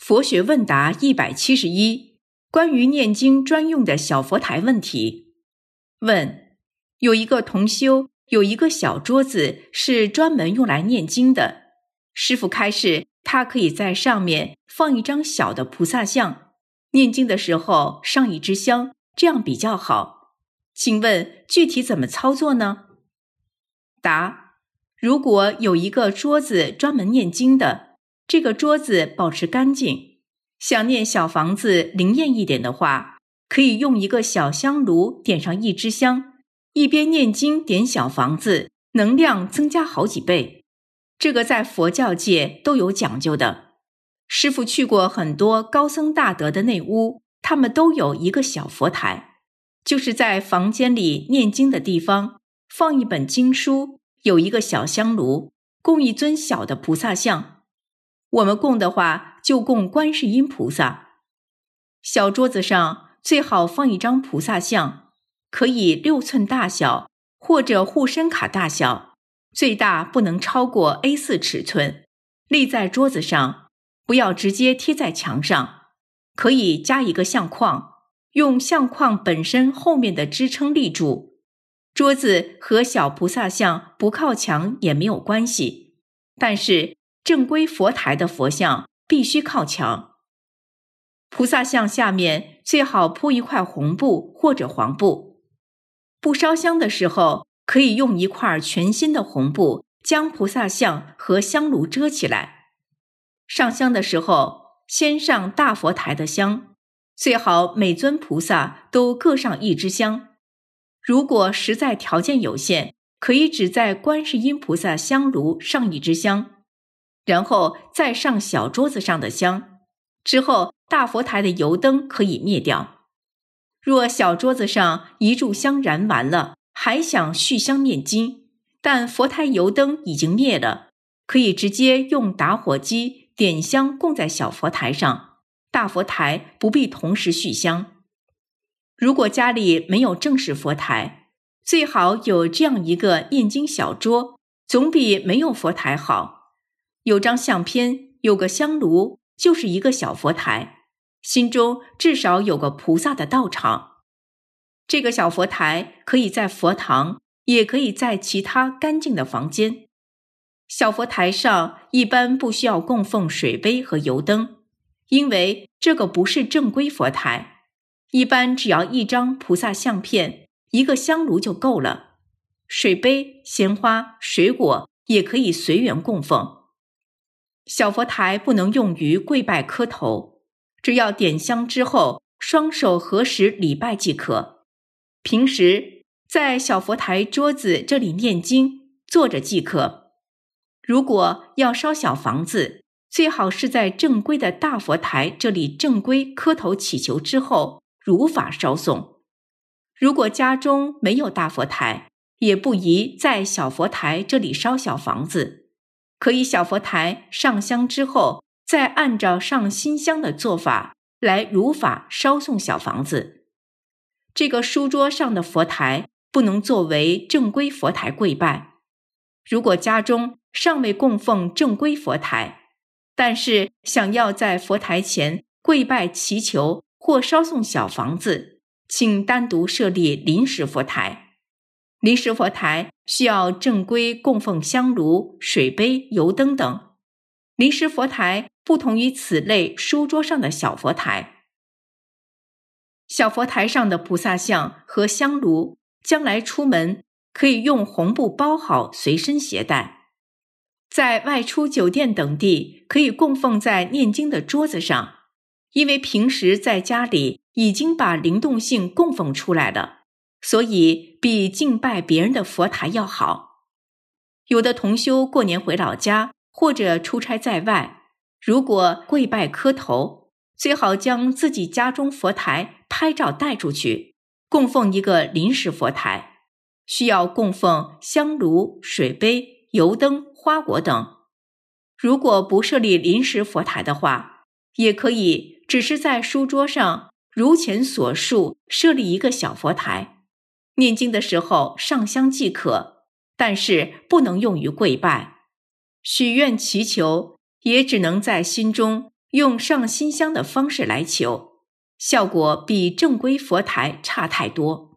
佛学问答171，关于念经专用的小佛台问题。问：有一个同修有一个小桌子是专门用来念经的，师父开示他可以在上面放一张小的菩萨像，念经的时候上一支香，这样比较好。请问具体怎么操作呢？答：如果有一个桌子专门念经的，这个桌子保持干净，想念小房子灵验一点的话，可以用一个小香炉点上一支香，一边念经点小房子，能量增加好几倍。这个在佛教界都有讲究的。师父去过很多高僧大德的内屋，他们都有一个小佛台，就是在房间里念经的地方放一本经书，有一个小香炉，供一尊小的菩萨像。我们供的话就供观世音菩萨。小桌子上最好放一张菩萨像，可以6寸大小或者护身卡大小，最大不能超过 A4 尺寸，立在桌子上，不要直接贴在墙上，可以加一个相框，用相框本身后面的支撑立住。桌子和小菩萨像不靠墙也没有关系，但是正规佛台的佛像必须靠墙。菩萨像下面最好铺一块红布或者黄布。不烧香的时候，可以用一块全新的红布将菩萨像和香炉遮起来。上香的时候，先上大佛台的香，最好每尊菩萨都各上一支香。如果实在条件有限，可以只在观世音菩萨香炉上一支香，然后再上小桌子上的香，之后大佛台的油灯可以灭掉。若小桌子上一炷香燃完了，还想续香念经，但佛台油灯已经灭了，可以直接用打火机点香供在小佛台上，大佛台不必同时续香。如果家里没有正式佛台，最好有这样一个念经小桌，总比没有佛台好。有张相片，有个香炉，就是一个小佛台，心中至少有个菩萨的道场。这个小佛台可以在佛堂，也可以在其他干净的房间。小佛台上一般不需要供奉水杯和油灯，因为这个不是正规佛台，一般只要一张菩萨相片，一个香炉就够了。水杯、鲜花、水果也可以随缘供奉。小佛台不能用于跪拜磕头，只要点香之后，双手合十礼拜即可。平时在小佛台桌子这里念经，坐着即可。如果要烧小房子，最好是在正规的大佛台这里正规磕头祈求之后，如法烧送。如果家中没有大佛台，也不宜在小佛台这里烧小房子，可以小佛台上香之后，再按照上新香的做法来如法烧送小房子。这个书桌上的佛台不能作为正规佛台跪拜。如果家中尚未供奉正规佛台，但是想要在佛台前跪拜祈求或烧送小房子，请单独设立临时佛台。临时佛台需要正规供奉香炉、水杯、油灯等。临时佛台不同于此类书桌上的小佛台。小佛台上的菩萨像和香炉，将来出门可以用红布包好随身携带。在外出酒店等地，可以供奉在念经的桌子上，因为平时在家里已经把灵动性供奉出来了，所以比敬拜别人的佛台要好。有的同修过年回老家或者出差在外，如果跪拜磕头，最好将自己家中佛台拍照带出去，供奉一个临时佛台，需要供奉香炉、水杯、油灯、花果等。如果不设立临时佛台的话，也可以只是在书桌上如前所述设立一个小佛台，念经的时候上香即可，但是不能用于跪拜。许愿祈求也只能在心中用上新香的方式来求，效果比正规佛台差太多。